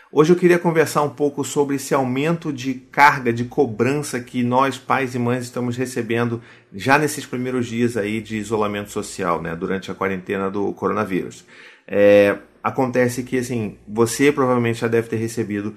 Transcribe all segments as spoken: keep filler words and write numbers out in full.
Hoje eu queria conversar um pouco sobre esse aumento de carga, de cobrança que nós, pais e mães, estamos recebendo já nesses primeiros dias aí de isolamento social, né, durante a quarentena do coronavírus. É, acontece que assim, você provavelmente já deve ter recebido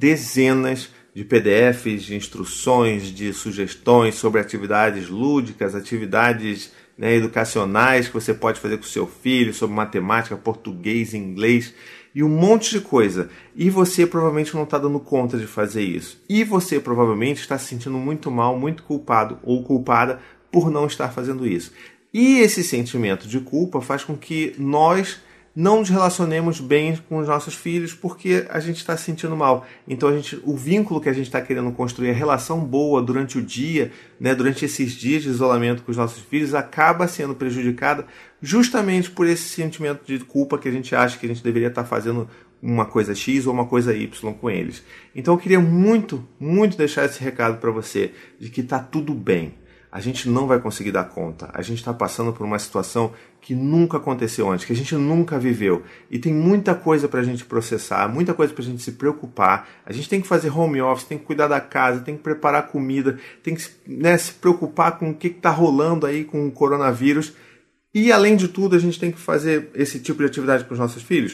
dezenas de P D Fs, de instruções, de sugestões sobre atividades lúdicas, atividades, né, educacionais que você pode fazer com o seu filho, sobre matemática, português, inglês e um monte de coisa. E você provavelmente não está dando conta de fazer isso. E você provavelmente está se sentindo muito mal, muito culpado ou culpada por não estar fazendo isso. E esse sentimento de culpa faz com que nós não nos relacionemos bem com os nossos filhos porque a gente está se sentindo mal. Então a gente, o vínculo que a gente está querendo construir, a relação boa durante o dia, né, durante esses dias de isolamento com os nossos filhos, acaba sendo prejudicada justamente por esse sentimento de culpa que a gente acha que a gente deveria estar fazendo uma coisa X ou uma coisa Y com eles. Então eu queria muito, muito deixar esse recado para você, de que está tudo bem. A gente não vai conseguir dar conta. A gente está passando por uma situação que nunca aconteceu antes, que a gente nunca viveu. E tem muita coisa para a gente processar, muita coisa para a gente se preocupar. A gente tem que fazer home office, tem que cuidar da casa, tem que preparar comida, tem que, né, se preocupar com o que está rolando aí com o coronavírus. E, além de tudo, a gente tem que fazer esse tipo de atividade com os nossos filhos.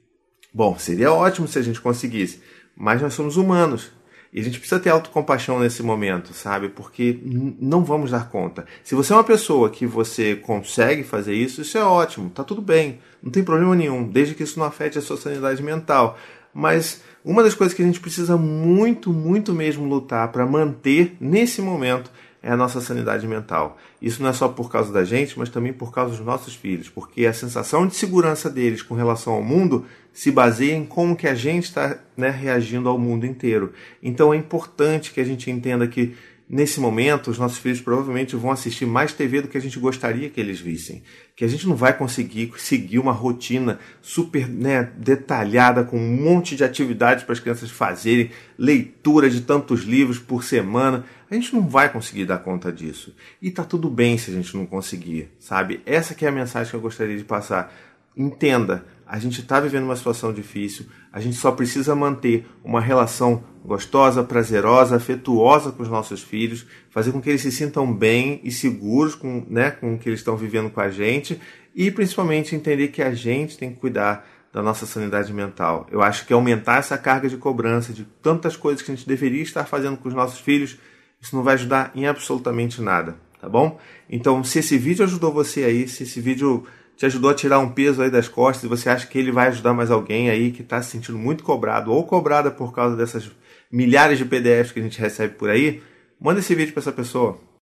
Bom, seria ótimo se a gente conseguisse, mas nós somos humanos. E a gente precisa ter autocompaixão nesse momento, sabe? Porque não vamos dar conta. Se você é uma pessoa que você consegue fazer isso, isso é ótimo, tá tudo bem, não tem problema nenhum, desde que isso não afete a sua sanidade mental. Mas uma das coisas que a gente precisa muito, muito mesmo lutar para manter nesse momento é a nossa sanidade mental. Isso não é só por causa da gente, mas também por causa dos nossos filhos, porque a sensação de segurança deles com relação ao mundo se baseia em como que a gente está, né, reagindo ao mundo inteiro. Então é importante que a gente entenda que nesse momento os nossos filhos provavelmente vão assistir mais T V do que a gente gostaria que eles vissem. Que a gente não vai conseguir seguir uma rotina super, né, detalhada, com um monte de atividades para as crianças fazerem, leitura de tantos livros por semana. A gente não vai conseguir dar conta disso. E tá tudo bem se a gente não conseguir, sabe? Essa que é a mensagem que eu gostaria de passar. Entenda, a gente está vivendo uma situação difícil, a gente só precisa manter uma relação gostosa, prazerosa, afetuosa com os nossos filhos, fazer com que eles se sintam bem e seguros com, né, com o que eles estão vivendo com a gente e principalmente entender que a gente tem que cuidar da nossa sanidade mental. Eu acho que aumentar essa carga de cobrança de tantas coisas que a gente deveria estar fazendo com os nossos filhos, isso não vai ajudar em absolutamente nada, tá bom? Então, se esse vídeo ajudou você aí, se esse vídeo te ajudou a tirar um peso aí das costas e você acha que ele vai ajudar mais alguém aí que está se sentindo muito cobrado ou cobrada por causa dessas milhares de P D Fs que a gente recebe por aí, manda esse vídeo para essa pessoa.